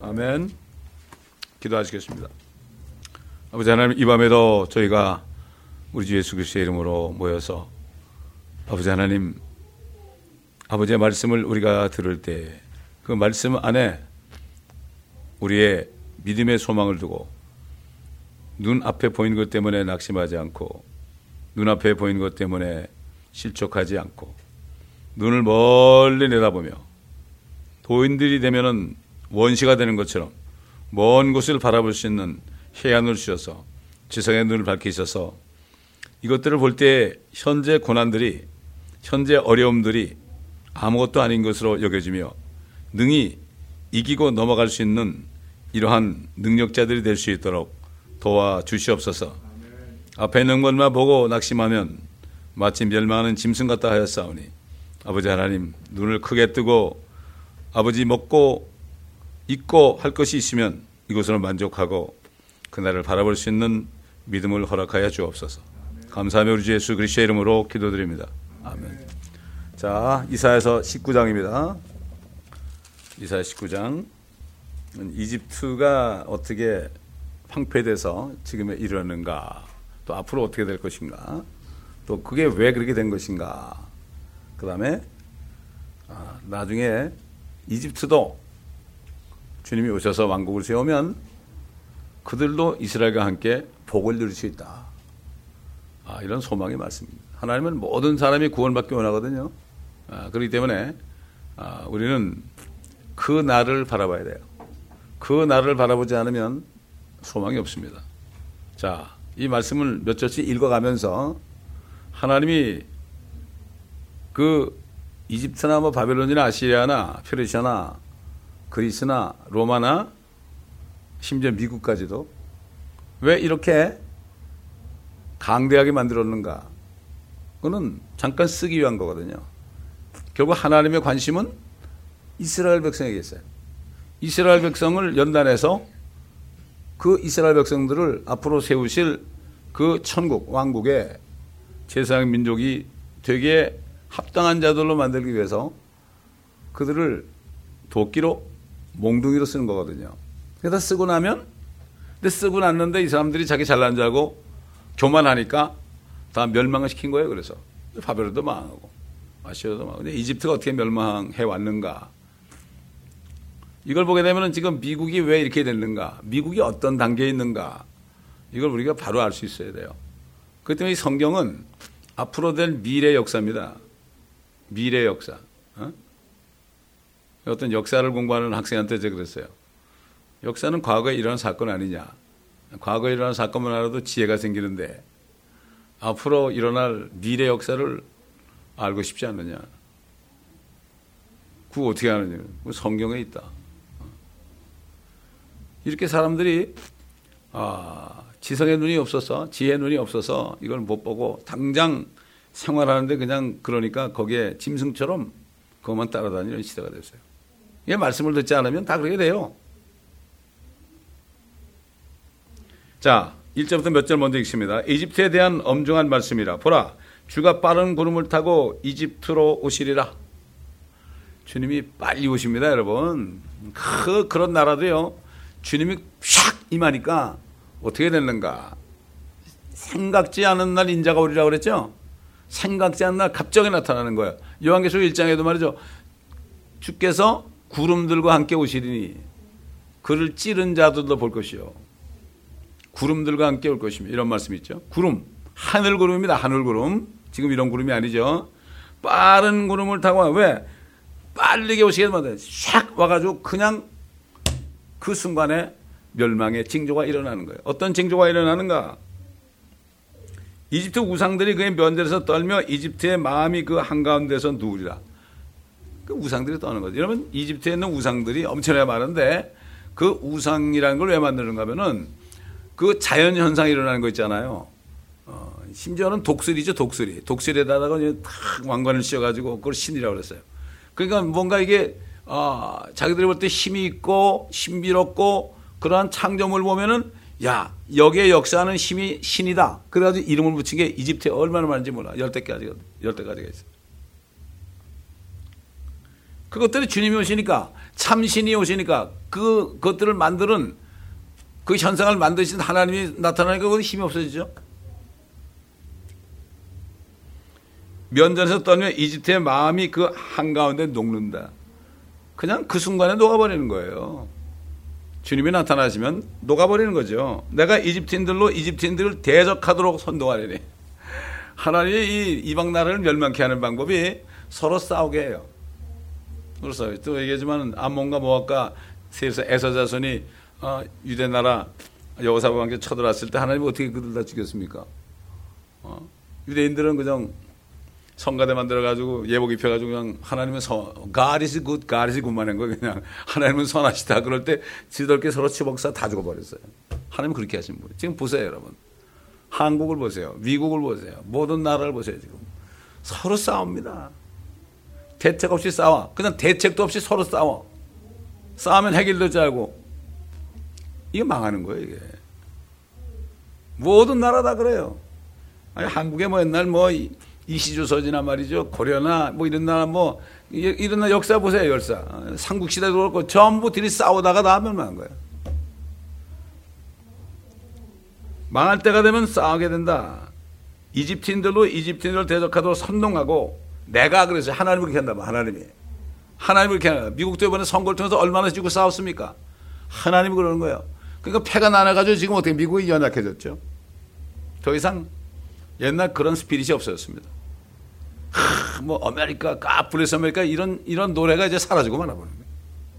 아멘. 기도하시겠습니다. 아버지 하나님, 이 밤에도 저희가 우리 주 예수 그리스도의 이름으로 모여서 아버지 하나님, 아버지의 말씀을 우리가 들을 때 그 말씀 안에 우리의 믿음의 소망을 두고 눈앞에 보이는 것 때문에 낙심하지 않고 눈앞에 보이는 것 때문에 실족하지 않고 눈을 멀리 내다보며 도인들이 되면은 원시가 되는 것처럼 먼 곳을 바라볼 수 있는 해안을 주셔서 지성의 눈을 밝히셔서 이것들을 볼 때 현재 고난들이, 현재 어려움들이 아무것도 아닌 것으로 여겨지며 능히 이기고 넘어갈 수 있는 이러한 능력자들이 될 수 있도록 도와주시옵소서. 앞에 있는 것만 보고 낙심하면 마치 멸망하는 짐승 같다 하였사오니 아버지 하나님, 눈을 크게 뜨고 아버지 먹고 입고 할 것이 있으면 이것으로 만족하고 그날을 바라볼 수 있는 믿음을 허락하여 주옵소서. 감사하며 우리 주 예수 그리스도의 이름으로 기도드립니다. 아멘. 자, 이사야서 19장입니다. 이사야 19장. 이집트가 어떻게 황폐돼서 지금에 이르렀는가, 또 앞으로 어떻게 될 것인가, 또 그게 왜 그렇게 된 것인가, 그 다음에 나중에 이집트도 주님이 오셔서 왕국을 세우면 그들도 이스라엘과 함께 복을 누릴 수 있다. 이런 소망의 말씀입니다. 하나님은 모든 사람이 구원받기 원하거든요. 그렇기 때문에 우리는 그 날을 바라봐야 돼요. 그 날을 바라보지 않으면 소망이 없습니다. 자, 이 말씀을 몇 절씩 읽어가면서 하나님이 그 이집트나 뭐 바벨론이나 아시리아나 페르시아나 그리스나 로마나 심지어 미국까지도 왜 이렇게 강대하게 만들었는가? 그거는 잠깐 쓰기 위한 거거든요. 결국 하나님의 관심은 이스라엘 백성에게 있어요. 이스라엘 백성을 연단해서 그 이스라엘 백성들을 앞으로 세우실 그 천국, 왕국의 제사장 민족이 되게 합당한 자들로 만들기 위해서 그들을 도끼로, 몽둥이로 쓰는 거거든요. 그래서 쓰고 나면, 근데 쓰고 났는데 이 사람들이 자기 잘난 줄 알고 교만하니까 다 멸망을 시킨 거예요. 그래서 바벨론도 망하고 아시리아도 망하고. 근데 이집트가 어떻게 멸망해 왔는가? 이걸 보게 되면 지금 미국이 왜 이렇게 됐는가? 미국이 어떤 단계에 있는가? 이걸 우리가 바로 알 수 있어야 돼요. 그렇기 때문에 이 성경은 앞으로 될 미래 역사입니다. 미래 역사. 어떤 역사를 공부하는 학생한테 제가 그랬어요. 역사는 과거에 일어난 사건 아니냐. 과거에 일어난 사건만 알아도 지혜가 생기는데 앞으로 일어날 미래 역사를 알고 싶지 않느냐. 그거 어떻게 하느냐. 그거 성경에 있다. 이렇게 사람들이 지성의 눈이 없어서, 지혜의 눈이 없어서 이걸 못 보고 당장 생활하는데 그냥 그러니까 거기에 짐승처럼 그것만 따라다니는 시대가 됐어요. 이게 말씀을 듣지 않으면 다 그렇게 돼요. 자, 1절부터 몇 절 먼저 읽습니다. 이집트에 대한 엄중한 말씀이라. 보라, 주가 빠른 구름을 타고 이집트로 오시리라. 주님이 빨리 오십니다, 여러분. 그런 나라도요, 주님이 샥 임하니까 어떻게 됐는가? 생각지 않은 날 인자가 오리라고 그랬죠? 생각지 않은 날 갑자기 나타나는 거예요. 요한계시록 1장에도 말이죠. 주께서 구름들과 함께 오시리니 그를 찌른 자들도 볼 것이요. 구름들과 함께 올 것입니다. 이런 말씀이 있죠. 구름, 하늘구름입니다. 하늘구름. 지금 이런 구름이 아니죠. 빠른 구름을 타고 왜? 빠르게 오시게 되면 샥 와가지고 그냥 그 순간에 멸망의 징조가 일어나는 거예요. 어떤 징조가 일어나는가? 이집트 우상들이 그의 면대에서 떨며 이집트의 마음이 그 한가운데서 누우리라. 그 우상들이 떠는 거죠. 여러분, 이집트에 있는 우상들이 엄청나게 많은데 그 우상이라는 걸 왜 만드는가 하면은 그 자연 현상이 일어나는 거 있잖아요. 심지어는 독수리죠, 독수리. 독수리에다가 탁 왕관을 씌워가지고 그걸 신이라고 그랬어요. 그러니까 뭔가 이게 자기들이 볼 때 힘이 있고 신비롭고 그러한 창조물을 보면은 야, 여기에 역사하는 힘이 신이다. 그래가지고 이름을 붙인 게 이집트에 얼마나 많은지 몰라. 10대까지가 있어요. 그것들이 주님이 오시니까, 참신이 오시니까 그것들을 만드는 그 현상을 만드신 하나님이 나타나니까 그 힘이 없어지죠. 면전에서 떠나면 이집트의 마음이 그 한가운데 녹는다. 그냥 그 순간에 녹아버리는 거예요. 주님이 나타나시면 녹아버리는 거죠. 내가 이집트인들을 대적하도록 선동하리니. 하나님이 이 이방 나라를 멸망케 하는 방법이 서로 싸우게 해요. 그래서 또 얘기하지만 암몬과 모압과 에서 자손이 유대 나라 여호사밧과 함께 쳐들어왔을 때 하나님이 어떻게 그들 다 죽였습니까? 유대인들은 그냥 성가대 만들어가지고 예복 입혀가지고 그냥 하나님은 God is good, God is good만 한 거예요. 그냥 하나님은 선하시다. 그럴 때 지들끼리 서로 치복사 다 죽어버렸어요. 하나님은 그렇게 하신 분이에요. 지금 보세요, 여러분. 한국을 보세요. 미국을 보세요. 모든 나라를 보세요, 지금. 서로 싸웁니다. 대책 없이 싸워. 그냥 대책도 없이 서로 싸워. 싸우면 해결되지 않고. 이게 망하는 거예요, 이게. 모든 나라 다 그래요. 아니, 한국에 뭐 옛날 뭐 이시조선이나 말이죠. 고려나 뭐 이런 나라 뭐 이런 나라 역사 보세요, 역사. 삼국시대도 그렇고 전부 들이 싸우다가 다 멸망한 거예요. 망할 때가 되면 싸우게 된다. 이집트인들을 대적하도록 선동하고 내가 그래서 하나님을 그렇게 한다. 하나님을 그렇게 한다. 미국도 이번에 선거를 통해서 얼마나 지고 싸웠습니까? 하나님이 그러는 거예요. 그러니까 패가 나눠가지고 지금 어떻게 미국이 연약해졌죠. 더 이상 옛날 그런 스피릿이 없어졌습니다. 뭐 아메리카, 블레스 아메리카 이런 노래가 이제 사라지고 말아버는 거예요.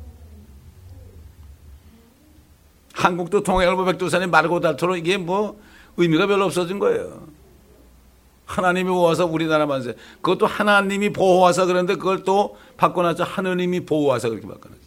한국도 동해안보 백두산이 마르고 닳도록 이게 뭐 의미가 별로 없어진 거예요. 하나님이 보호하사 우리나라 만세. 그것도 하나님이 보호하사 그랬는데 그걸 또 바꿔놨죠. 하느님이 보호하사 그렇게 바꿔놨죠.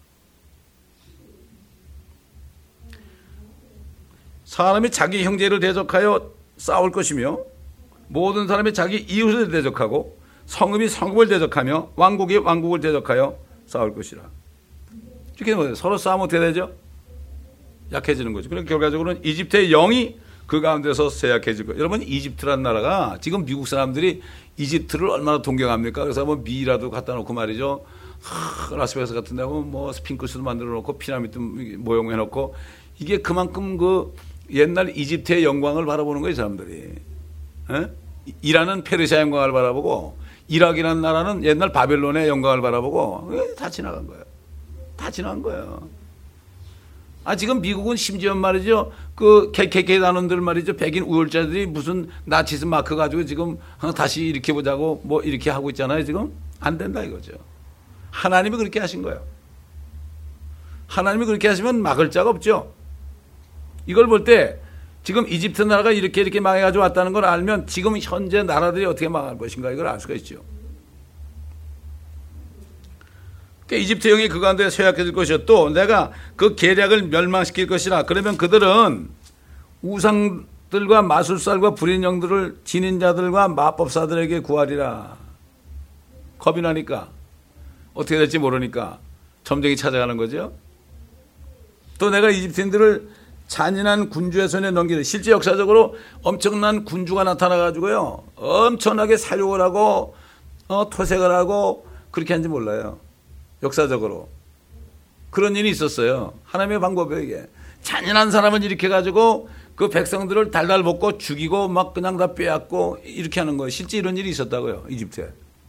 사람이 자기 형제를 대적하여 싸울 것이며 모든 사람이 자기 이웃을 대적하고 성읍이 성읍을 대적하며 왕국이 왕국을 대적하여 싸울 것이라. 이렇게 뭐예요? 서로 싸우면 어떻게 되죠? 약해지는 거죠. 그러니까 결과적으로는 이집트의 영이 그 가운데서 쇠약해질 거예요. 여러분 이집트라는 나라가 지금 미국 사람들이 이집트를 얼마나 동경합니까? 그래서 뭐 미라도 갖다 놓고 말이죠. 라스베가스 같은 데 뭐 스핑크스도 만들어 놓고 피라미드 모형해 놓고 이게 그만큼 그 옛날 이집트의 영광을 바라보는 거예요, 사람들이. 에? 이라는 페르시아 영광을 바라보고 이락이라는 나라는 옛날 바벨론의 영광을 바라보고 다 지나간 거예요. 다 지나간 거예요. 지금 미국은 심지어 말이죠. 그 KKK 단원들 말이죠. 백인 우월자들이 무슨 나치즘 마크 가지고 지금 다시 일으켜보자고 뭐 이렇게 하고 있잖아요. 지금 안 된다 이거죠. 하나님이 그렇게 하신 거예요. 하나님이 그렇게 하시면 막을 자가 없죠. 이걸 볼 때 지금 이집트 나라가 이렇게 망해가지고 왔다는 걸 알면 지금 현재 나라들이 어떻게 망할 것인가 이걸 알 수가 있죠. 그러니까 이집트 영이 그 가운데 쇠약해질 것이요 또 내가 그 계략을 멸망시킬 것이라. 그러면 그들은 우상들과 마술사들과 불인 영들을 지닌 자들과 마법사들에게 구하리라. 겁이 나니까 어떻게 될지 모르니까 점쟁이 찾아가는 거죠. 또 내가 이집트인들을 잔인한 군주의 손에 넘기는 실제 역사적으로 엄청난 군주가 나타나가지고요 엄청나게 사육을 하고 토색을 하고 그렇게 한지 몰라요. 역사적으로 그런 일이 있었어요. 하나님의 방법이에요. 이게 잔인한 사람을 일으켜가지고 그 백성들을 달달 볶고 죽이고 막 그냥 다 빼앗고 이렇게 하는 거예요. 실제 이런 일이 있었다고요. 이집트에.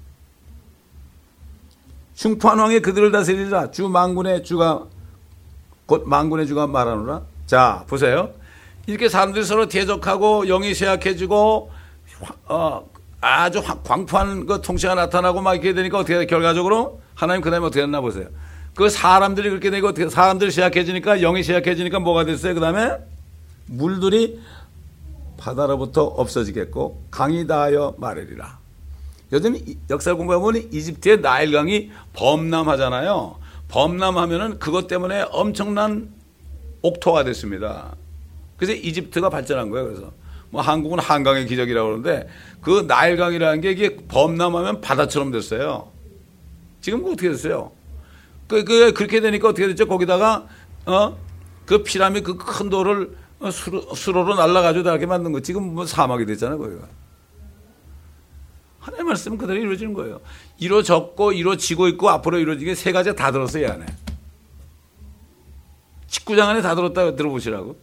흉포한 왕이 그들을 다스리리라. 주 만군의 주가 곧 만군의 주가 말하노라. 자 보세요. 이렇게 사람들이 서로 대적하고 영이 쇠약해지고 아주 광포한 그 통치가 나타나고 막 이렇게 되니까 어떻게 돼? 결과적으로 하나님 그 다음에 어떻게 됐나 보세요. 그 사람들이 그렇게 되고 어떻게 사람들이 쇠약해지니까 영이 쇠약해지니까 뭐가 됐어요? 그 다음에 물들이 바다로부터 없어지겠고 강이 다하여 마르리라. 요즘 역사를 공부해보면 이집트의 나일강이 범람하잖아요. 범람하면은 그것 때문에 엄청난 옥토가 됐습니다. 그래서 이집트가 발전한 거예요. 그래서 뭐 한국은 한강의 기적이라고 그러는데 그 나일강이라는 게 이게 범람하면 바다처럼 됐어요. 지금 어떻게 됐어요? 그렇게 되니까 어떻게 됐죠? 거기다가 그 피라미드 그 큰 돌을 수로로 날라가지고 이렇게 만든 거. 지금 뭐 사막이 됐잖아요, 거기가. 하나님의 말씀은 그대로 이루어지는 거예요. 이루어졌고 이루어지고 있고 앞으로 이루어지게 세 가지가 다 들었어요, 이 안에. 19장 안에 다 들어보시라고.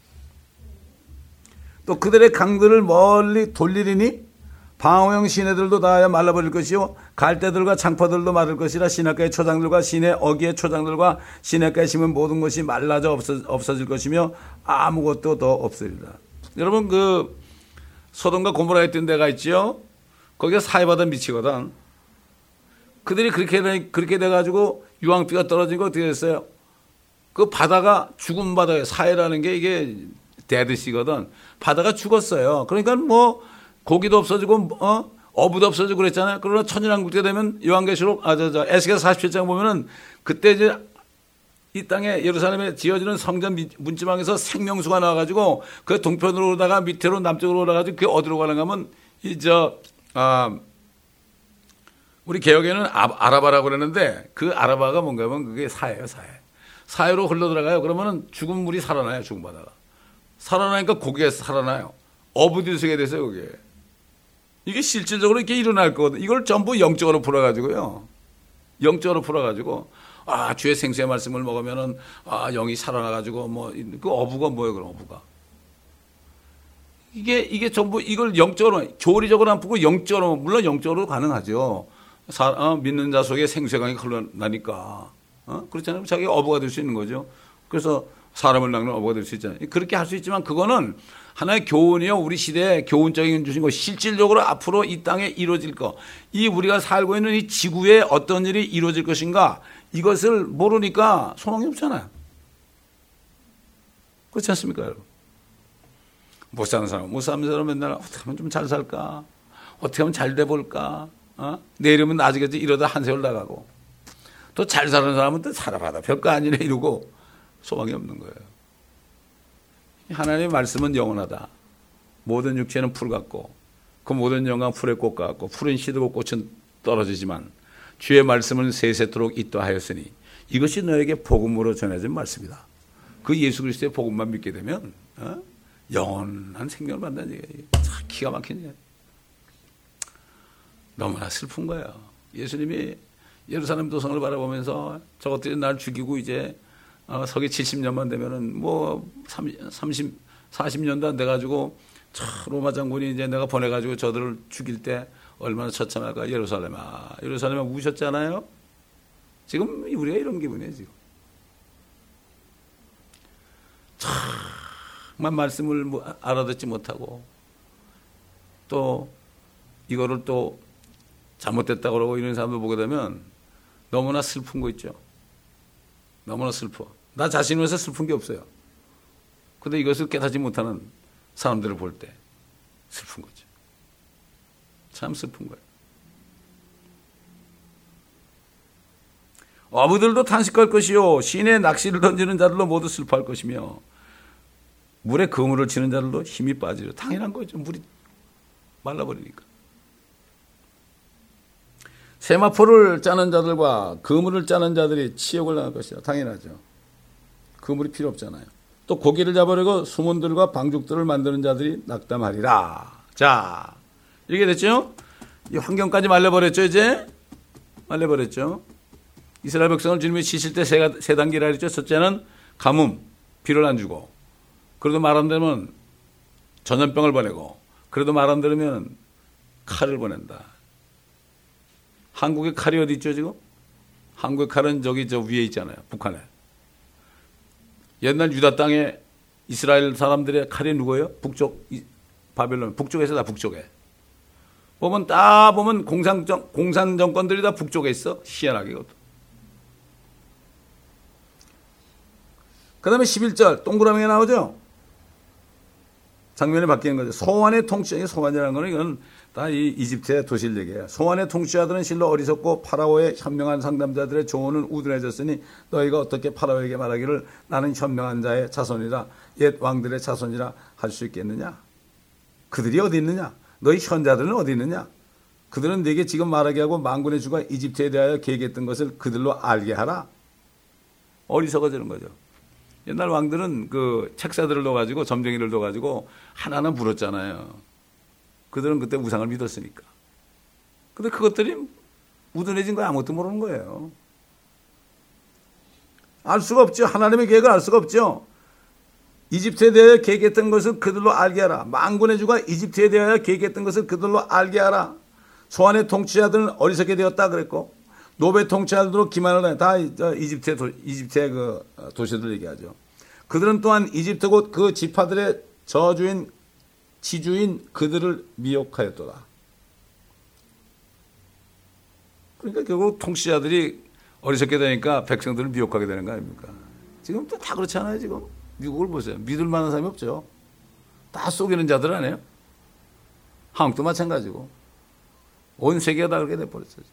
또 그들의 강들을 멀리 돌리리니 방어형 시내들도 다 말라버릴 것이요 갈대들과 장파들도 마를 것이라 시냇가의 초장들과 시내 어기의 초장들과 시냇가에 심은 모든 것이 말라져 없어질 것이며 아무것도 더 없으리라. 여러분 그 소돔과 고모라에 있던 데가 있지요. 거기가 사해바다 미치거든. 그들이 그렇게 돼가지고 유황비가 떨어지고 어떻게 됐어요? 그 바다가 죽은 바다에 사해라는 게 이게 데드시거든. 바다가 죽었어요. 그러니까 뭐 고기도 없어지고 어부도 없어지고 그랬잖아요. 그러나 천연왕국 때 되면 요한계시록 에스겔 47장 보면은 그때 이제 이 땅에 예루살렘에 지어지는 성전 문지방에서 생명수가 나와가지고 그 동편으로 오다가 밑으로 남쪽으로 올라가지고 그게 어디로 가는가 하면 우리 개혁에는 아라바라고 그러는데 그 아라바가 뭔가 하면 그게 사해예요. 사해로 흘러 들어가요. 그러면은 죽은 물이 살아나요. 죽은 바다가 살아나니까 고기가 살아나요. 어부들이 쓰게 됐어요. 그게 이게 실질적으로 이렇게 일어날 거거든. 이걸 전부 영적으로 풀어가지고요. 영적으로 풀어가지고 주의 생수의 말씀을 먹으면은 영이 살아나가지고 뭐 그 어부가 뭐예요? 그럼 어부가 이게 전부 이걸 영적으로 교리적으로 안 풀고 영적으로 물론 영적으로 가능하죠. 믿는 자 속에 생수의 강이 흘러나니까 그렇잖아요. 자기가 어부가 될 수 있는 거죠. 그래서 사람을 낚는 어부가 될 수 있잖아요. 그렇게 할 수 있지만 그거는 하나의 교훈이요. 우리 시대에 교훈적인 주신 거 실질적으로 앞으로 이 땅에 이루어질 거. 이 우리가 살고 있는 이 지구에 어떤 일이 이루어질 것인가 이것을 모르니까 소망이 없잖아요. 그렇지 않습니까, 여러분? 못 사는 사람 맨날 어떻게 하면 좀 잘 살까? 어떻게 하면 잘 돼 볼까? 내 이름은 아직까지 이러다 한 세월 나가고 또 잘 사는 사람은 또 살아봐도 별거 아니네 이러고 소망이 없는 거예요. 하나님의 말씀은 영원하다. 모든 육체는 풀 같고 그 모든 영광 풀의 꽃 같고 풀은 시들고 꽃은 떨어지지만 주의 말씀은 세세토록 있다 하였으니 이것이 너에게 복음으로 전해진 말씀이다. 그 예수 그리스도의 복음만 믿게 되면 영원한 생명을 받는다는 얘기예요. 참 기가 막힌 얘기예요. 너무나 슬픈 거예요. 예수님이 예루살렘 도성을 바라보면서 저것들이 날 죽이고 이제 서기 70년만 되면은 뭐 40년도 안 돼가지고 로마 장군이 이제 내가 보내가지고 저들을 죽일 때 얼마나 처참할까. 예루살렘아 우셨잖아요. 지금 우리가 이런 기분이에요. 지금 정말 말씀을 알아듣지 못하고 또 이거를 또 잘못됐다고 그러고 이런 사람들 보게 되면 너무나 슬픈 거 있죠. 너무나 슬퍼. 나 자신에서 슬픈 게 없어요. 근데 이것을 깨닫지 못하는 사람들을 볼 때 슬픈 거죠. 참 슬픈 거예요. 어부들도 탄식할 것이요 시내에 낚시를 던지는 자들도 모두 슬퍼할 것이며 물에 그물을 치는 자들도 힘이 빠지려. 당연한 거죠. 물이 말라버리니까. 세마포를 짜는 자들과 그물을 짜는 자들이 치욕을 당할 것이다. 당연하죠. 그물이 필요 없잖아요. 또 고기를 잡으려고 수문들과 방죽들을 만드는 자들이 낙담하리라. 자, 이렇게 됐죠? 이 환경까지 말려버렸죠, 이제? 말려버렸죠. 이스라엘 백성을 주님이 치실 때 세 단계라 그랬죠. 첫째는 가뭄, 비를 안 주고. 그래도 말 안 들으면 전염병을 보내고. 그래도 말 안 들으면 칼을 보낸다. 한국의 칼이 어디 있죠, 지금? 한국의 칼은 저 위에 있잖아요. 북한에. 옛날 유다 땅에 이스라엘 사람들의 칼이 누구예요? 북쪽, 바벨론. 북쪽에서 다 북쪽에. 보면 공산 정권들이 다 북쪽에 있어. 희한하게 이것도. 그 다음에 11절, 동그라미가 나오죠? 장면이 바뀌는 거죠. 소환의 통치자, 소환이라는 거는 이건 다 이 이집트의 도시를 얘기해요. 소환의 통치자들은 실로 어리석고 파라오의 현명한 상담자들의 조언은 우둔해졌으니 너희가 어떻게 파라오에게 말하기를 나는 현명한 자의 자손이라 옛 왕들의 자손이라 할 수 있겠느냐? 그들이 어디 있느냐? 너희 현자들은 어디 있느냐? 그들은 네게 지금 말하게 하고 만군의 주가 이집트에 대하여 계획했던 것을 그들로 알게 하라. 어리석어지는 거죠. 옛날 왕들은 그 책사들을 넣어가지고 점쟁이를 넣어가지고 하나하나 물었잖아요. 그들은 그때 우상을 믿었으니까. 근데 그것들이 우둔해진 거야 아무것도 모르는 거예요. 알 수가 없죠. 하나님의 계획을 알 수가 없죠. 이집트에 대하여 계획했던 것을 그들로 알게 하라. 만군의 주가 이집트에 대하여 계획했던 것을 그들로 알게 하라. 소환의 통치자들은 어리석게 되었다 그랬고, 노베 통치자들도 기만을 해. 다 이집트의 그 도시들 얘기하죠. 그들은 또한 이집트 곧 그 지파들의 저주인 지주인 그들을 미혹하였도다. 그러니까 결국 통치자들이 어리석게 되니까 백성들을 미혹하게 되는 거 아닙니까? 지금 또 다 그렇지 않아요, 지금? 미국을 보세요. 믿을 만한 사람이 없죠. 다 속이는 자들 아니에요? 한국도 마찬가지고. 온 세계가 다 그렇게 돼버렸어요.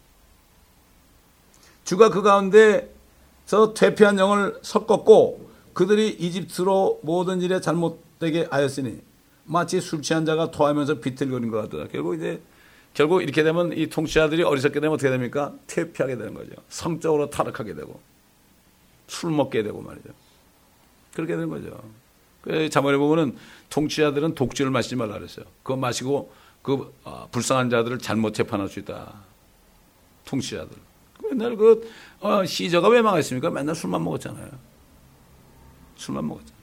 주가 그 가운데서 퇴폐한 영을 섞었고 그들이 이집트로 모든 일에 잘못되게 하였으니 마치 술 취한 자가 토하면서 비틀거린 것 같더라. 결국 이렇게 되면 이 통치자들이 어리석게 되면 어떻게 됩니까? 퇴폐하게 되는 거죠. 성적으로 타락하게 되고 술 먹게 되고 말이죠. 그렇게 되는 거죠. 자문에 보면은 통치자들은 독주를 마시지 말라 그랬어요. 그거 마시고 불쌍한 자들을 잘못 재판할 수 있다. 통치자들. 맨날 시저가 왜 망했습니까? 맨날 술만 먹었잖아요. 술만 먹었잖아요.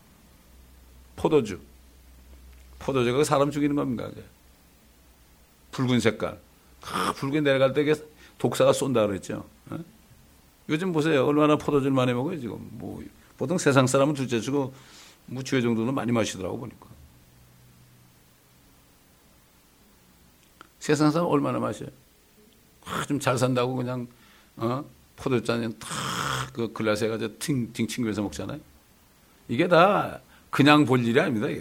포도주가 사람 죽이는 겁니까? 붉은 색깔. 붉게 내려갈 때 독사가 쏜다 그랬죠. 요즘 보세요. 얼마나 포도주를 많이 먹어요, 지금. 보통 세상 사람은 둘째 치고 주회 정도는 많이 마시더라고 보니까. 세상 사람 얼마나 마셔요? 좀 잘 산다고 그냥 포도잔에 탁그 글라스 해가지고 팅팅 친구해서 먹잖아요. 이게 다 그냥 볼 일이 아닙니다. 이게.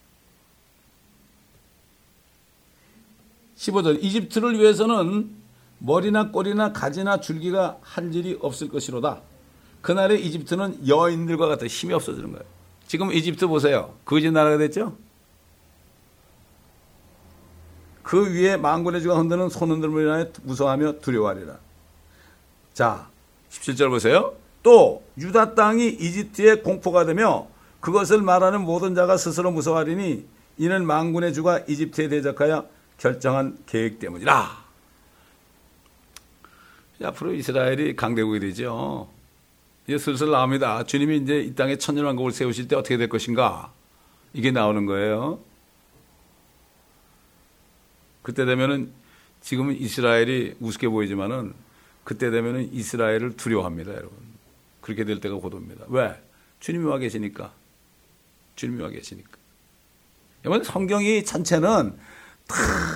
15절 이집트를 위해서는 머리나 꼬리나 가지나 줄기가 할 일이 없을 것이로다. 그날에 이집트는 여인들과 같아 힘이 없어지는 거예요. 지금 이집트 보세요. 거지 나라가 됐죠? 그 위에 만군의 주가 흔드는 손흔들음을 인하여 무서워하며 두려워하리라. 자, 17절 보세요. 또 유다 땅이 이집트에 공포가 되며 그것을 말하는 모든 자가 스스로 무서워하리니 이는 만군의 주가 이집트에 대적하여 결정한 계획 때문이라. 앞으로 이스라엘이 강대국이 되죠. 이제 슬슬 나옵니다. 주님이 이제 이 땅에 천년왕국을 세우실 때 어떻게 될 것인가? 이게 나오는 거예요. 그때 되면은 지금은 이스라엘이 우습게 보이지만은 그때 되면은 이스라엘을 두려워합니다, 여러분. 그렇게 될 때가 곧 옵니다. 왜? 주님이 와 계시니까. 주님이 와 계시니까. 여러분, 성경이 전체는 다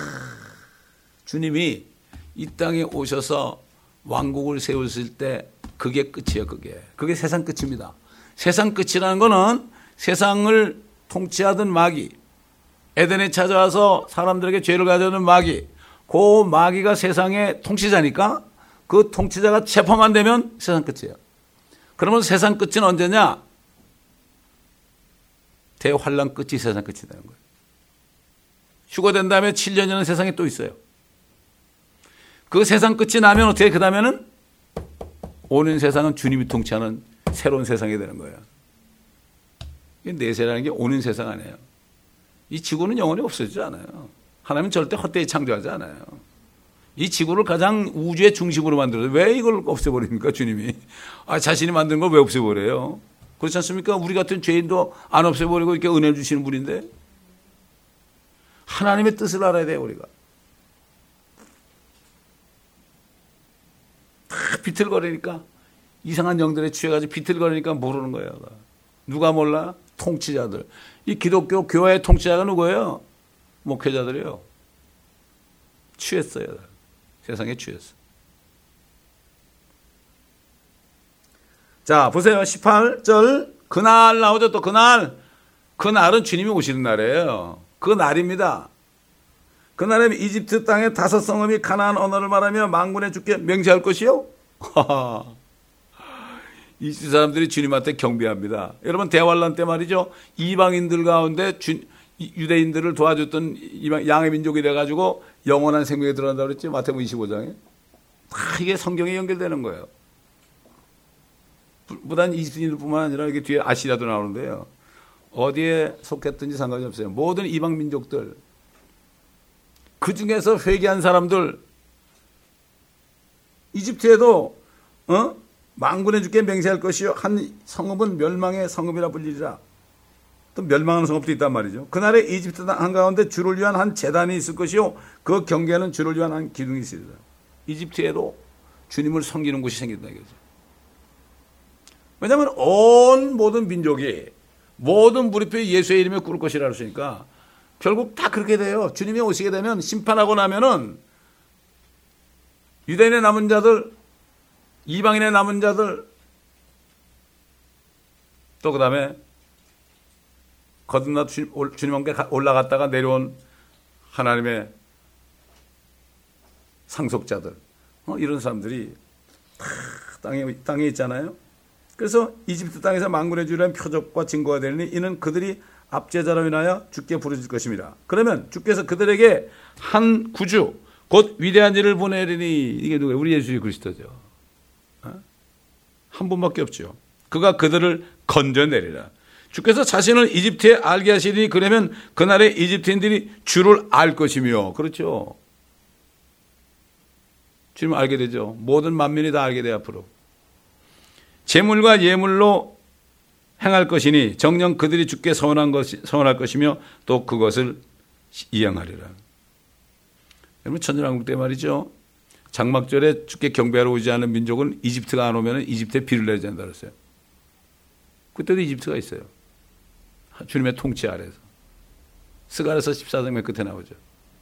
주님이 이 땅에 오셔서 왕국을 세우실 때 그게 끝이에요, 그게 세상 끝입니다. 세상 끝이라는 거는 세상을 통치하던 마귀, 에덴에 찾아와서 사람들에게 죄를 가져오는 마귀, 그 마귀가 세상의 통치자니까 그 통치자가 체포만 되면 세상 끝이에요. 그러면 세상 끝은 언제냐? 대환란 끝이 세상 끝이 되는 거예요. 휴거된 다음에 7년이라는 세상에 또 있어요. 그 세상 끝이 나면 어떻게 그 다음에는 오는 세상은 주님이 통치하는 새로운 세상이 되는 거예요. 내세라는 게 오는 세상 아니에요. 이 지구는 영원히 없어지지 않아요. 하나님은 절대 헛되이 창조하지 않아요. 이 지구를 가장 우주의 중심으로 만들어서 왜 이걸 없애버립니까, 주님이? 자신이 만든 걸 왜 없애버려요? 그렇지 않습니까? 우리 같은 죄인도 안 없애버리고 이렇게 은혜 주시는 분인데 하나님의 뜻을 알아야 돼요, 우리가. 다 비틀거리니까 이상한 영들에 취해가지고 비틀거리니까 모르는 거예요. 누가 몰라? 통치자들. 이 기독교 교회의 통치자가 누구예요? 목회자들이요. 취했어요. 세상에 취했어. 자, 보세요. 18절. 그날 나오죠. 또 그날. 그날은 주님이 오시는 날이에요. 그 날입니다. 그날에 이집트 땅의 5성읍이 가나안 언어를 말하며 만군의 주께 맹세할 것이요. 이집트 사람들이 주님한테 경배합니다. 여러분 대환란 때 말이죠. 이방인들 가운데 유대인들을 도와줬던 양의 민족이 돼가지고 영원한 생명에 들어간다고 그랬죠. 마태복음 25장에. 다 이게 성경에 연결되는 거예요. 무단 이집트인들뿐만 아니라 이게 뒤에 아시리아도 나오는데요. 어디에 속했든지 상관이 없어요. 모든 이방 민족들. 그 중에서 회개한 사람들. 이집트에도 만군의 주께 맹세할 것이요 한 성읍은 멸망의 성읍이라 불리리라. 또 멸망하는 성읍도 있단 말이죠. 그날에 이집트 땅 한가운데 주를 위한 한 제단이 있을 것이요 그 경계에는 주를 위한 한 기둥이 있으리라. 이집트에도 주님을 섬기는 곳이 생긴다 이거죠. 왜냐하면 온 모든 민족이 모든 무리표에 예수의 이름에 꿇을 것이라 했으니까 결국 다 그렇게 돼요. 주님이 오시게 되면 심판하고 나면은 유대인의 남은 자들, 이방인의 남은 자들, 또 그 다음에 거듭나 주님 함께 올라갔다가 내려온 하나님의 상속자들, 이런 사람들이 다 땅에 있잖아요. 그래서 이집트 땅에서 만군의 주라는 표적과 증거가 되니 이는 그들이 압제자로 인하여 주께 부르질 것입니다. 그러면 주께서 그들에게 한 구주 곧 위대한 일을 보내리니 이게 누구예요? 우리 예수 그리스도죠. 한 분밖에 없죠. 그가 그들을 건져내리라. 주께서 자신을 이집트에 알게 하시니 그러면 그날에 이집트인들이 주를 알 것이며, 그렇죠. 주님을 알게 되죠. 모든 만민이 다 알게 돼 앞으로. 제물과 예물로 행할 것이니 정녕 그들이 주께 서원할 것이며 또 그것을 이행하리라. 여러분 천년왕국 때 말이죠. 장막절에 주께 경배하러 오지 않은 민족은 이집트가 안 오면 이집트에 비를 내야 된다 그랬어요. 그때도 이집트가 있어요. 주님의 통치 아래서. 스가랴서 14장의 끝에 나오죠.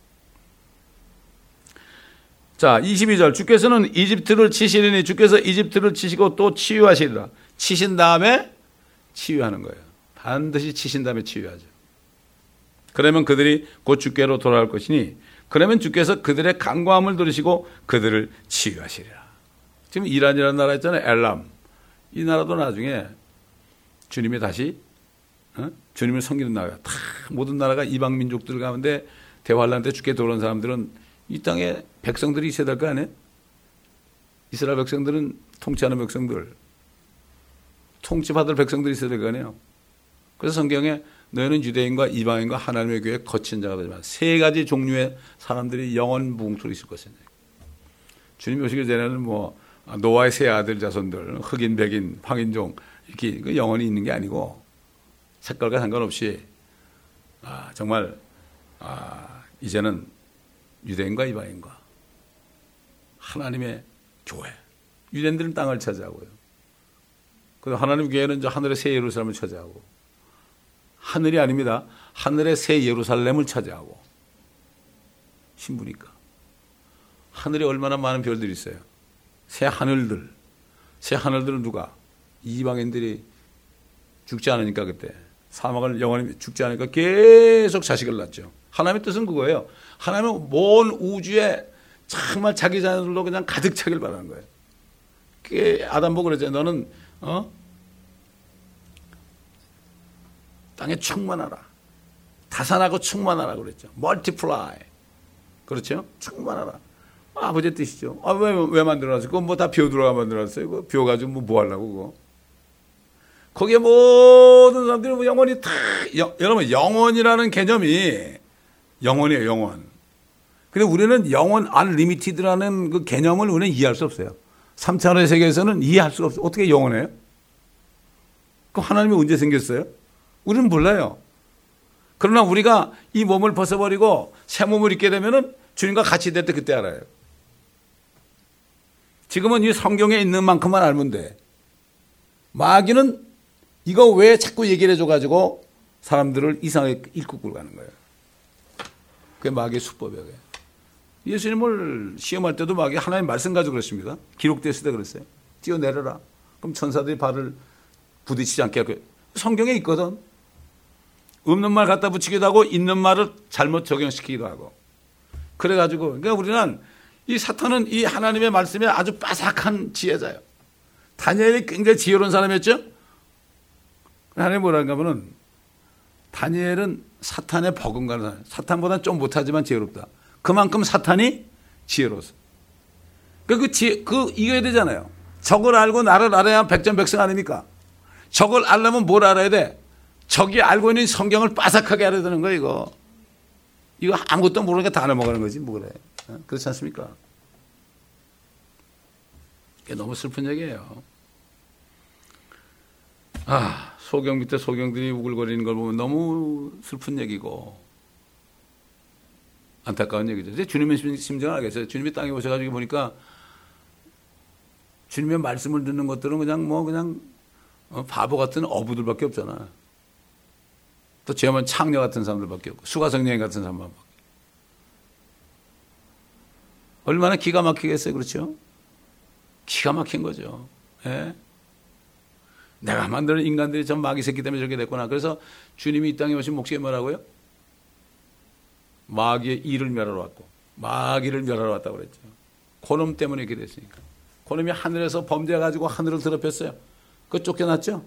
자, 22절. 주께서는 이집트를 치시리니 주께서 이집트를 치시고 또 치유하시리라. 치신 다음에 치유하는 거예요. 반드시 치신 다음에 치유하죠. 그러면 그들이 곧 주께로 돌아갈 것이니 그러면 주께서 그들의 간과함을 들으시고 그들을 치유하시리라. 지금 이란이라는 나라 있잖아요. 엘람. 이 나라도 나중에 주님이 다시 주님을 섬기는 나라가 다 모든 나라가 이방 민족들 가운데 대환란 때 주께 돌아온 사람들은 이 땅에 백성들이 있어야 될 거 아니에요? 이스라엘 백성들은 통치하는 백성들, 통치받을 백성들이 있어야 될 거 아니에요? 그래서 성경에 너희는 유대인과 이방인과 하나님의 교회에 거친 자가 되지만 세 가지 종류의 사람들이 영원 무궁토록 있을 것입니다. 주님이 오시기 전에는 뭐 노아의 세 아들 자손들, 흑인, 백인, 황인종 이렇게 영원히 있는 게 아니고 색깔과 상관없이 정말 이제는 유대인과 이방인과 하나님의 교회. 유대인들은 땅을 차지하고요. 그리고 하나님의 교회는 이제 하늘의 새 예루살렘을 차지하고, 하늘이 아닙니다. 하늘의 새 예루살렘을 차지하고, 신부니까. 하늘에 얼마나 많은 별들이 있어요. 새 하늘들. 새 하늘들은 누가? 이방인들이 죽지 않으니까 그때. 사막을 영원히 죽지 않으니까 계속 자식을 낳죠. 하나님의 뜻은 그거예요. 하나님은 먼 우주에 정말 자기 자녀들로 그냥 가득 차길 바라는 거예요. 그게 아담 보고 그러죠. 너는 땅에 충만하라. 다산하고 충만하라 그랬죠. multiply. 그렇죠? 충만하라. 아버지의 뜻이죠. 왜 만들어놨어요? 그거 뭐 다 비워 들어가 만들어놨어요. 그거 비워가지고 뭐 하려고 그거. 거기에 모든 사람들이 뭐 영원히 다, 여러분, 영원이라는 개념이 영원이에요, 영원. 근데 우리는 영원 unlimited라는 그 개념을 우리는 이해할 수 없어요. 3차원의 세계에서는 이해할 수가 없어요. 어떻게 영원해요? 그럼 하나님이 언제 생겼어요? 우리는 몰라요. 그러나 우리가 이 몸을 벗어버리고 새 몸을 입게 되면은 주님과 같이 될 때 그때 알아요. 지금은 이 성경에 있는 만큼만 알면 돼. 마귀는 이거 왜 자꾸 얘기를 해줘가지고 사람들을 이상하게 읽고 끌고 가는 거예요. 그게 마귀의 수법이에요. 예수님을 시험할 때도 마귀 하나님 말씀 가지고 그랬습니다. 기록됐을 때 그랬어요. 뛰어내려라. 그럼 천사들이 발을 부딪히지 않게 하고. 성경에 있거든. 없는 말 갖다 붙이기도 하고 있는 말을 잘못 적용시키기도 하고. 그래가지고 그러니까 우리는 이 사탄은 이 하나님의 말씀에 아주 빠삭한 지혜자예요. 다니엘이 굉장히 지혜로운 사람이었죠. 하나님 뭐라는가 하면은 다니엘은 사탄의 버금가는 사람. 사탄보다 좀 못하지만 지혜롭다. 그만큼 사탄이 지혜로웠어. 이겨야 되잖아요. 적을 알고 나를 알아야 백전백승 아닙니까? 적을 알려면 뭘 알아야 돼? 적이 알고 있는 성경을 빠삭하게 알아야 되는 거예요, 이거. 이거 아무것도 모르니까 다 넘어가는 거지, 뭐 그래. 그렇지 않습니까? 이게 너무 슬픈 얘기예요. 소경 밑에 소경들이 우글거리는 걸 보면 너무 슬픈 얘기고 안타까운 얘기죠. 이제 주님의 심정을 알겠어요. 주님이 땅에 오셔가지고 보니까 주님의 말씀을 듣는 것들은 그냥 바보 같은 어부들밖에 없잖아. 또 죄만 창녀 같은 사람들밖에 없고 수가성여인 같은 사람밖에. 얼마나 기가 막히겠어요, 그렇죠? 기가 막힌 거죠. 예? 내가 만드는 인간들이 전 마귀 새끼 때문에 저렇게 됐구나. 그래서 주님이 이 땅에 오신 목적이 뭐라고요? 마귀의 일을 멸하러 왔고 마귀를 멸하러 왔다고 그랬죠. 그놈 때문에 이렇게 됐으니까. 그놈이 하늘에서 범죄해가지고 하늘을 더럽혔어요. 그거 쫓겨났죠?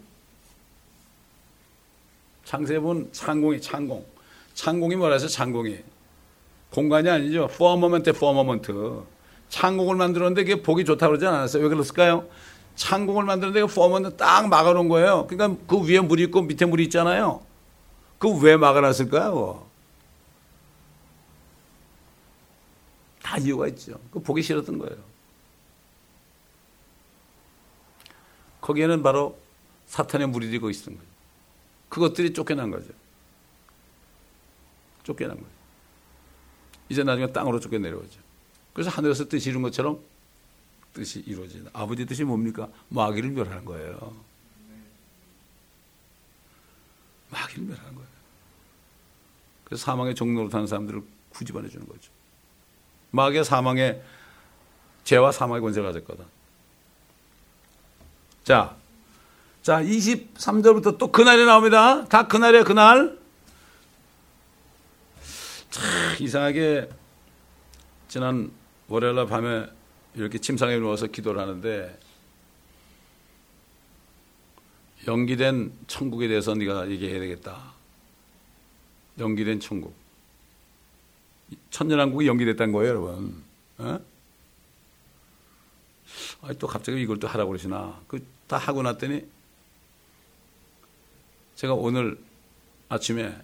창세본 창공. 창공이 뭐라 해서 창공이? 공간이 아니죠. for a moment. 창공을 만들었는데 그게 보기 좋다고 그러지 않았어요? 왜 그랬을까요? 창공을 만드는데 for a moment 딱 막아놓은 거예요. 그러니까 그 위에 물이 있고 밑에 물이 있잖아요. 그거 왜 막아놨을까요? 다 이유가 있죠. 그거 보기 싫었던 거예요. 거기에는 바로 사탄의 무리들이 거기 있었던 거예요. 그것들이 쫓겨난 거죠. 쫓겨난 거예요. 이제 나중에 땅으로 쫓겨내려오죠. 그래서 하늘에서 뜻이 이룬 것처럼 뜻이 이루어진다. 아버지 뜻이 뭡니까? 마귀를 멸하는 거예요. 마귀를 멸하는 거예요. 그래서 사망의 종로로 타는 사람들을 구집어내 주는 거죠. 마귀가 사망의 죄와 사망의 권세를 가졌거든. 자, 23절부터 또 그날이 나옵니다. 다 그날이에요, 그날. 참 이상하게 지난 월요일날 밤에 이렇게 침상에 누워서 기도를 하는데 연기된 천국에 대해서 네가 얘기해야 되겠다. 연기된 천국. 천년왕국이 연기됐다는 거예요, 여러분. 또 갑자기 이걸 또 하라고 그러시나. 다 하고 났더니 제가 오늘 아침에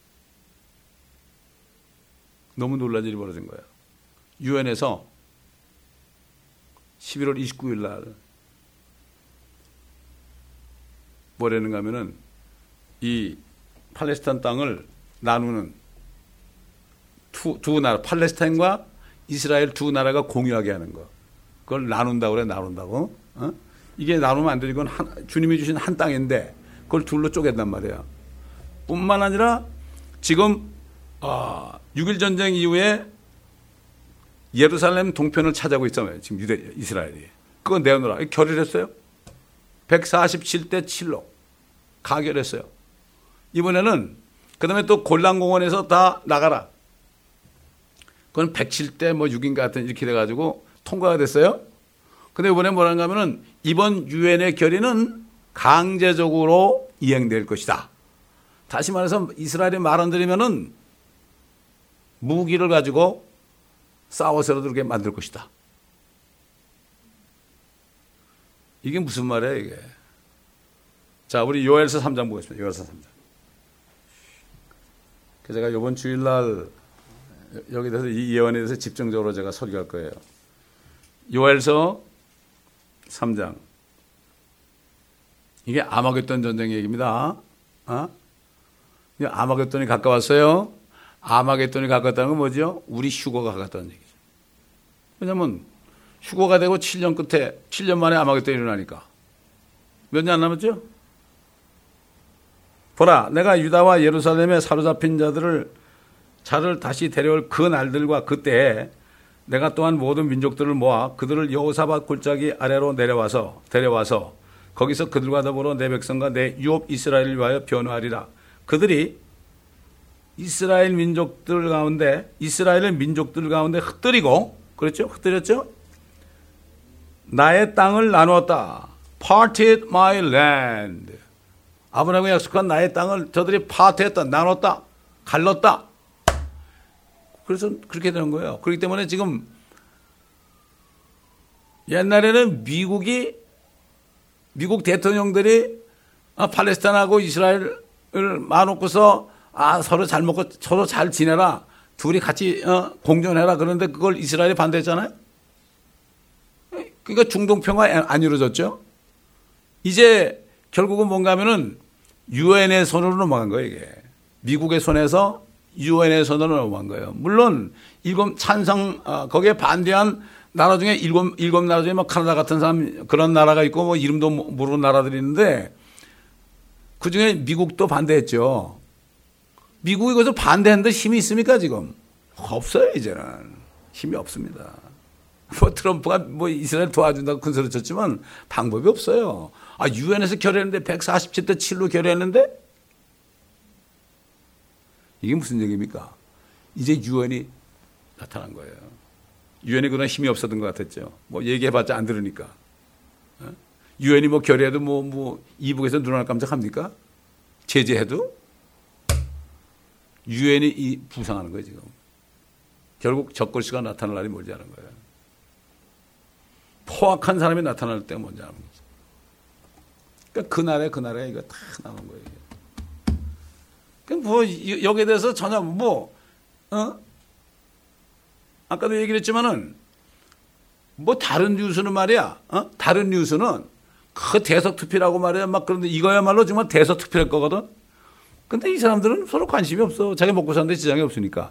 너무 놀란 일이 벌어진 거예요. 유엔에서 11월 29일 날 뭐라는가 하면은 이 팔레스타인 땅을 나누는 두 나라, 팔레스타인과 이스라엘 두 나라가 공유하게 하는 거. 그걸 나눈다고 그래, 나눈다고. 이게 나누면 안 되고 이건 주님이 주신 한 땅인데 그걸 둘로 쪼갠단 말이에요. 뿐만 아니라 지금 6.1 전쟁 이후에 예루살렘 동편을 차지하고 있잖아요. 지금 이스라엘이. 그거 내놓으라. 결의했어요. 147대 7로 가결했어요. 이번에는 그다음에 또 골란공원에서 다 나가라. 그건 107대 6인가 같은 이렇게 돼가지고 통과가 됐어요. 근데 이번에 뭐라는가 하면은 이번 유엔의 결의는 강제적으로 이행될 것이다. 다시 말해서 이스라엘이 말 안 들으면은 무기를 가지고 싸워서라도 그렇게 만들 것이다. 이게 무슨 말이에요, 이게? 자, 우리 요엘서 3장 보겠습니다. 요엘서 3장. 제가 이번 주일날 여기 대해서 이 예언에 대해서 집중적으로 제가 설교할 거예요. 요엘서 3장. 이게 아마겟돈 전쟁 얘기입니다. 이게 아마겟돈이 가까웠어요. 아마겟돈이 가까웠다는 건 뭐죠? 우리 휴거가 가까웠다는 얘기죠. 왜냐하면 휴거가 되고 7년 끝에 7년 만에 아마겟돈이 일어나니까 몇 년 안 남았죠? 보라, 내가 유다와 예루살렘에 사로잡힌 자를 다시 데려올 그 날들과 그때에 내가 또한 모든 민족들을 모아 그들을 여호사밧 골짜기 아래로 데려와서 거기서 그들과 더불어 내 백성과 내 유업 이스라엘을 위하여 변호하리라. 그들이 이스라엘 민족들 가운데 흩뜨리고, 그렇죠? 흩뜨렸죠? 나의 땅을 나누었다. Parted my land. 아브라함이 약속한 나의 땅을 저들이 파트했다, 나눴다, 갈랐다. 그래서 그렇게 되는 거예요. 그렇기 때문에 지금 옛날에는 미국 대통령들이 팔레스타인하고 이스라엘을 마놓고서 서로 잘 먹고 서로 잘 지내라, 둘이 같이 공존해라. 그런데 그걸 이스라엘이 반대했잖아요. 그러니까 중동 평화 안 이루어졌죠. 이제 결국은 뭔가 하면은 유엔의 손으로 넘어간 거예요, 이게. 미국의 손에서 유엔의 손으로 넘어간 거예요. 물론 거기에 반대한 나라 중에 일곱 나라 중에 뭐 카나다 같은 사람 그런 나라가 있고 뭐 이름도 모르는 나라들이 있는데 그 중에 미국도 반대했죠. 미국이 그래서 반대하는데 힘이 있습니까, 지금? 없어요, 이제는. 힘이 없습니다. 뭐 트럼프가 뭐 이스라엘 도와준다고 큰 소리 쳤지만 방법이 없어요. 유엔에서 결의했는데 147대 7로 결의했는데 이게 무슨 얘기입니까? 이제 유엔이 나타난 거예요. 유엔이 그런 힘이 없었던 것 같았죠. 뭐 얘기해봤자 안 들으니까. 유엔이 뭐 결의해도 뭐 이북에서 눈알 깜짝합니까? 제재해도 유엔이 부상하는 거예요, 지금. 결국 적골씨가 나타날 날이 멀지 않은 거예요. 포악한 사람이 나타날 때가 뭔지 아는 거죠. 그러니까 그날에 이거 다 나온 거예요. 그럼 뭐 여기에 대해서 전혀 아까도 얘기를 했지만은 뭐 다른 뉴스는 말이야. 다른 뉴스는 그 대서특필하고 말이야. 막 그런데 이거야말로 정말 대서특필할 거거든. 근데 이 사람들은 서로 관심이 없어. 자기 먹고 사는데 지장이 없으니까.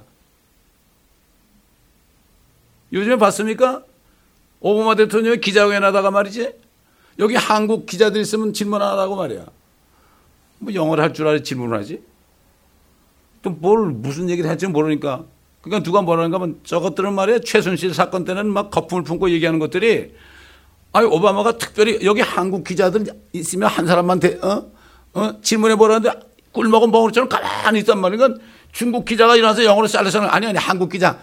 요즘에 봤습니까? 오바마 대통령이 기자회견 하다가 말이지. 여기 한국 기자들 있으면 질문하라고 말이야. 뭐 영어를 할 줄 알아 질문을 하지. 또 무슨 얘기를 할지 모르니까. 그러니까 누가 뭐라는가 하면 저것들은 말이야. 최순실 사건 때는 막 거품을 품고 얘기하는 것들이 오바마가 특별히 여기 한국 기자들 있으면 한 사람만 질문해 보라는데 꿀 먹은 벙어리처럼 가만히 있단 말이야. 그러니까 중국 기자가 일어나서 영어로 쌀래서는 아니 한국 기자.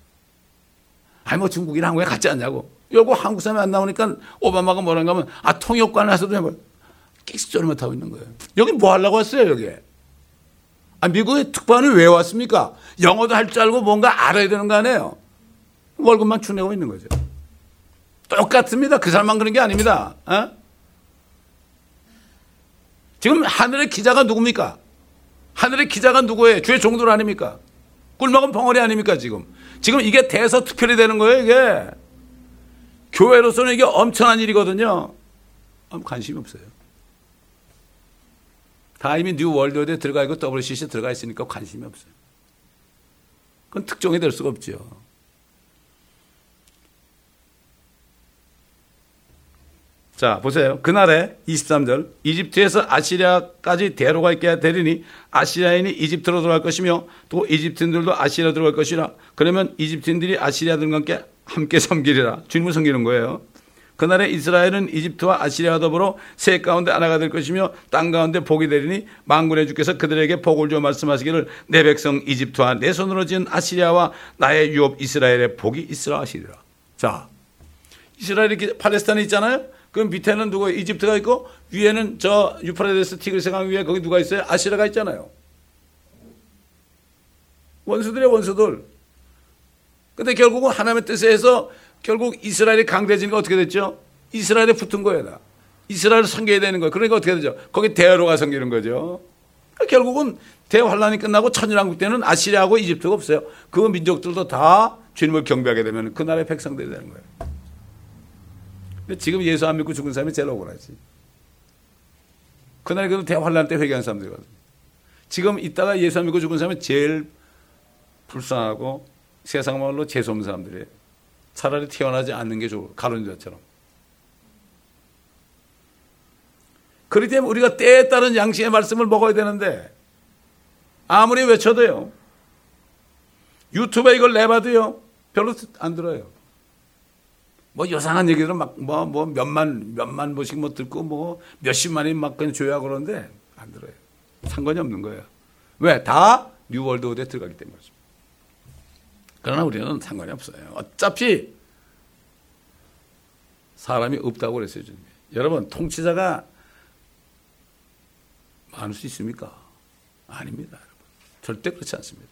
뭐 중국이랑 한국에 같지 않냐고. 결국 한국 사람이 안 나오니까 오바마가 뭐라는가 하면 통역관에서도 해봐. 끽소리 못하고 있는 거예요. 여기 뭐 하려고 왔어요, 여기? 미국의 특파원이 왜 왔습니까? 영어도 할 줄 알고 뭔가 알아야 되는 거 아니에요? 월급만 추내고 있는 거죠. 똑같습니다. 그 사람만 그런 게 아닙니다. 지금 하늘의 기자가 누굽니까? 하늘의 기자가 누구예요? 주의 종들 아닙니까? 꿀먹은 벙어리 아닙니까, 지금? 지금 이게 대서특필이 되는 거예요, 이게. 교회로서는 이게 엄청난 일이거든요. 관심이 없어요. 다 이미 뉴 월드에 들어가 있고 WCC 들어가 있으니까 관심이 없어요. 그건 특종이 될 수가 없죠. 자, 보세요. 그날에 23절 이집트에서 아시리아까지 대로가 있게 되리니 아시리아인이 이집트로 들어갈 것이며 또 이집트인들도 아시리아 들어갈 것이라. 그러면 이집트인들이 아시리아들과 함께 섬기리라. 주님을 섬기는 거예요. 그날에 이스라엘은 이집트와 아시리아와 더불어 새 가운데 하나가 될 것이며 땅 가운데 복이 되리니 만군의 주께서 그들에게 복을 주어 말씀하시기를 내 백성 이집트와 내 손으로 지은 아시리아와 나의 유업 이스라엘의 복이 있으라 하시리라. 자, 이스라엘이 팔레스타인에 있잖아요. 그럼 밑에는 누구? 이집트가 있고 위에는 저 유프라데스 티그리스 강 위에 거기 누가 있어요? 아시리아가 있잖아요. 원수들이야, 원수들. 근데 결국은 하나님의 뜻에 의해서 결국 이스라엘이 강대지니까 어떻게 됐죠? 이스라엘에 붙은 거예요. 이스라엘을 섬겨야 되는 거예요. 그러니까 어떻게 되죠? 거기 대로가 섬기는 거죠. 그러니까 결국은 대환란이 끝나고 천일왕국 때는 아시리아하고 이집트가 없어요. 그 민족들도 다 주님을 경배하게 되면 그 나라의 백성들이 되는 거예요. 근데 지금 예수 안 믿고 죽은 사람이 제일 억울하지. 그날 그 대환란 때 회개한 사람들이거든요. 지금 이따가 예수 안 믿고 죽은 사람이 제일 불쌍하고 세상 말로 재수없는 사람들이에요. 차라리 태어나지 않는 게 좋고 가론 유다처럼. 그렇기 때문에 우리가 때에 따른 양식의 말씀을 먹어야 되는데 아무리 외쳐도요. 유튜브에 이걸 내봐도요. 별로 안 들어요. 뭐 요상한 얘기들은 막 뭐 몇만 보씩 뭐 듣고 뭐 몇십만이 막 그냥 조회하고 그러는데 안 들어요. 상관이 없는 거예요. 왜? 다 뉴월드 오드에 들어가기 때문이죠. 그러나 우리는 상관이 없어요. 어차피 사람이 없다고 그랬어요. 주님이. 여러분, 통치자가 많을 수 있습니까? 아닙니다. 여러분. 절대 그렇지 않습니다.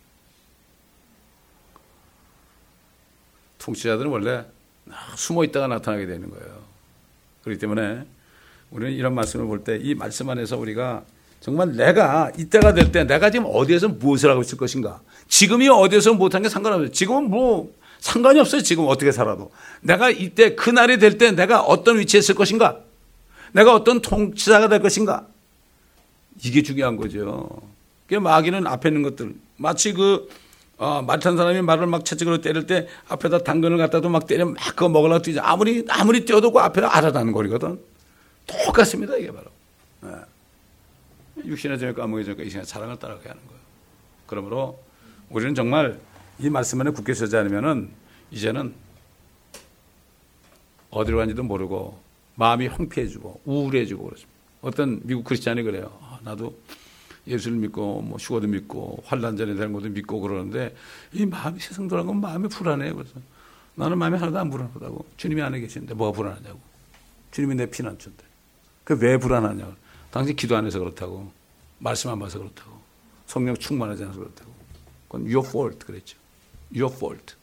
통치자들은 원래 숨어 있다가 나타나게 되는 거예요. 그렇기 때문에 우리는 이런 말씀을 볼 때 이 말씀 안에서 우리가 정말 내가 이때가 될 때 내가 지금 어디에서 무엇을 하고 있을 것인가. 지금이 어디에서 못한 게 상관없어요. 지금은 뭐 상관이 없어요. 지금 어떻게 살아도. 내가 이때 그날이 될 때 내가 어떤 위치에 있을 것인가. 내가 어떤 통치자가 될 것인가? 이게 중요한 거죠. 마귀는 앞에 있는 것들, 마치 말탄 사람이 말을 막 채찍으로 때릴 때 앞에다 당근을 갖다도 막 때려 막 그거 먹으려고 뛰죠. 아무리 뛰어도 그 앞에 알아다는 거리거든. 똑같습니다, 이게 바로. 육신의 죄를 까먹으니까 이 시간에 사랑을 따라가야 하는 거예요. 그러므로 우리는 정말 이 말씀 안에 굳게 서지 않으면은 이제는 어디로 간지도 모르고 마음이 황폐해지고 우울해지고 그렇습니다. 어떤 미국 크리스찬이 그래요. 나도 예수를 믿고 뭐 휴거도 믿고 환난전에 되는 것도 믿고 그러는데 이 마음이 세상 돌아가면 마음이 불안해요. 그래서 나는 마음이 하나도 안 불안하다고. 주님이 안에 계시는데 뭐가 불안하냐고. 주님이 내 피난처인데. 그 왜 불안하냐고. 당신 기도 안 해서 그렇다고. 말씀 안 봐서 그렇다고. 성령 충만하지 않아서 그렇다고. 그건 your fault 그랬죠. your fault.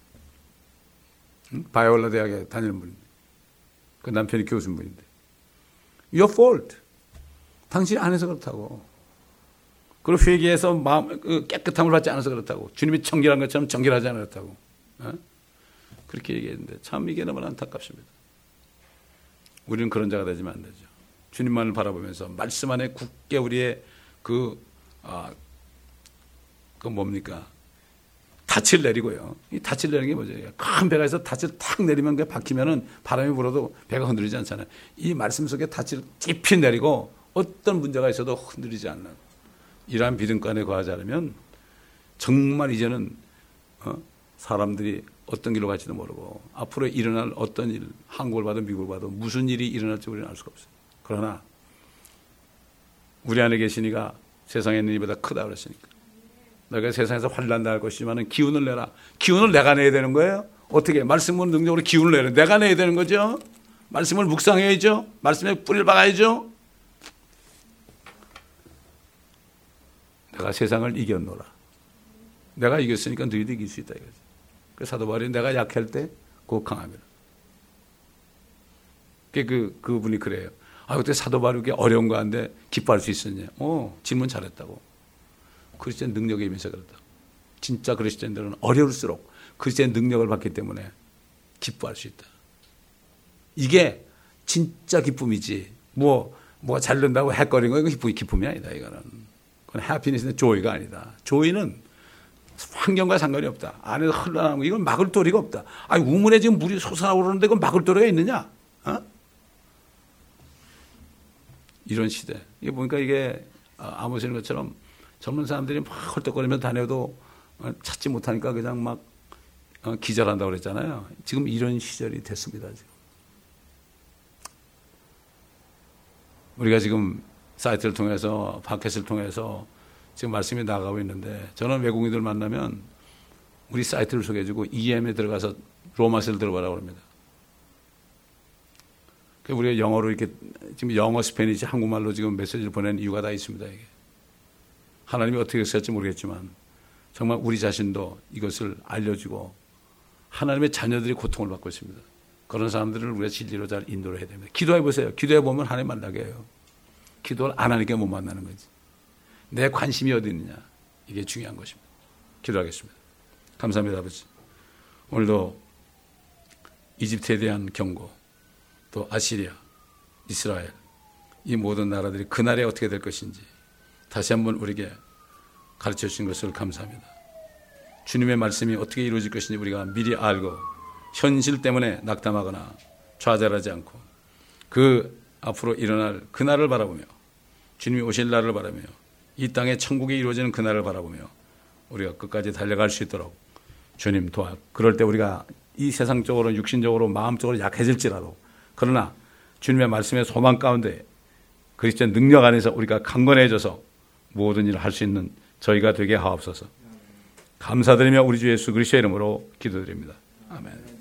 바이올라 대학에 다니는 분인데. 그 남편이 교수분인데. your fault. 당신이 안 해서 그렇다고. 그리고 회개해서 마음 깨끗함을 받지 않아서 그렇다고. 주님이 정결한 것처럼 정결하지 않아 그렇다고. 그렇게 얘기했는데 참 이게 너무 안타깝습니다. 우리는 그런 자가 되지면 안 되죠. 주님만을 바라보면서 말씀 안에 굳게 우리의 뭡니까? 닻을 내리고요. 이 닻을 내리는 게 뭐죠? 큰 배가 있어 닻을 탁 내리면 그 박히면은 바람이 불어도 배가 흔들리지 않잖아요. 이 말씀 속에 닻을 깊이 내리고 어떤 문제가 있어도 흔들리지 않는 이러한 믿음관에 거하지 않으면 정말 이제는 사람들이 어떤 길로 갈지도 모르고 앞으로 일어날 어떤 일, 한국을 봐도 미국을 봐도 무슨 일이 일어날지 우리는 알 수가 없어요. 그러나 우리 안에 계시니가 세상에 있는 이보다 크다 그랬으니까 너희가 세상에서 환난 당할 것이지만 기운을 내라. 기운을 내가 내야 되는 거예요. 어떻게? 말씀은 능력으로 기운을 내라. 내가 내야 되는 거죠. 말씀을 묵상해야죠. 말씀에 뿌리를 박아야죠. 내가 세상을 이겼노라. 내가 이겼으니까 너희도 이길 수 있다 이거지. 그 사도 바울이 내가 약할 때 곧 강함이라. 그분이 그래요. 그때 사도 바울이 어려운 거 한데 기뻐할 수 있었냐? 질문 잘했다고. 그리스도의 능력에 임해서 그렇다. 진짜 그리스도인들은 어려울수록 그리스도의 능력을 받기 때문에 기뻐할 수 있다. 이게 진짜 기쁨이지. 뭐가 잘 된다고 헷거리는 거 이거 기쁨이 아니다 이거는. 그건 해피니스의 조이가 아니다. 조이는 환경과 상관이 없다. 안에서 흘러나오는 거 이건 막을 도리가 없다. 우물에 지금 물이 솟아나오고 그러는데 그건 막을 도리가 있느냐? 이런 시대. 이게 보니까 이게 아모스인 것처럼 젊은 사람들이 막 헐떡거리면서 다녀도 찾지 못하니까 그냥 막 기절한다고 그랬잖아요. 지금 이런 시절이 됐습니다. 지금. 우리가 지금 사이트를 통해서 팟캐스트를 통해서 지금 말씀이 나가고 있는데 저는 외국인들 만나면 우리 사이트를 소개해주고 EM에 들어가서 로마서를 들어보라고 합니다. 우리가 영어로 이렇게 지금 영어, 스페니시, 한국말로 지금 메시지를 보낸 이유가 다 있습니다. 이게. 하나님이 어떻게 했을지 모르겠지만 정말 우리 자신도 이것을 알려주고 하나님의 자녀들이 고통을 받고 있습니다. 그런 사람들을 우리가 진리로 잘 인도를 해야 됩니다. 기도해 보세요. 기도해 보면 하나님 만나게 해요. 기도를 안 하니까 못 만나는 거지. 내 관심이 어디 있느냐. 이게 중요한 것입니다. 기도하겠습니다. 감사합니다, 아버지. 오늘도 이집트에 대한 경고, 또 아시리아, 이스라엘, 이 모든 나라들이 그날에 어떻게 될 것인지 다시 한번 우리에게 가르쳐 주신 것을 감사합니다. 주님의 말씀이 어떻게 이루어질 것인지 우리가 미리 알고 현실 때문에 낙담하거나 좌절하지 않고 그 앞으로 일어날 그날을 바라보며 주님이 오실 날을 바라며 이 땅에 천국이 이루어지는 그날을 바라보며 우리가 끝까지 달려갈 수 있도록 주님 도와. 그럴 때 우리가 이 세상적으로 육신적으로 마음적으로 약해질지라도 그러나 주님의 말씀의 소망 가운데 그리스도의 능력 안에서 우리가 강건해져서 모든 일을 할 수 있는 저희가 되게 하옵소서. 감사드리며 우리 주 예수 그리스도의 이름으로 기도드립니다. 아멘.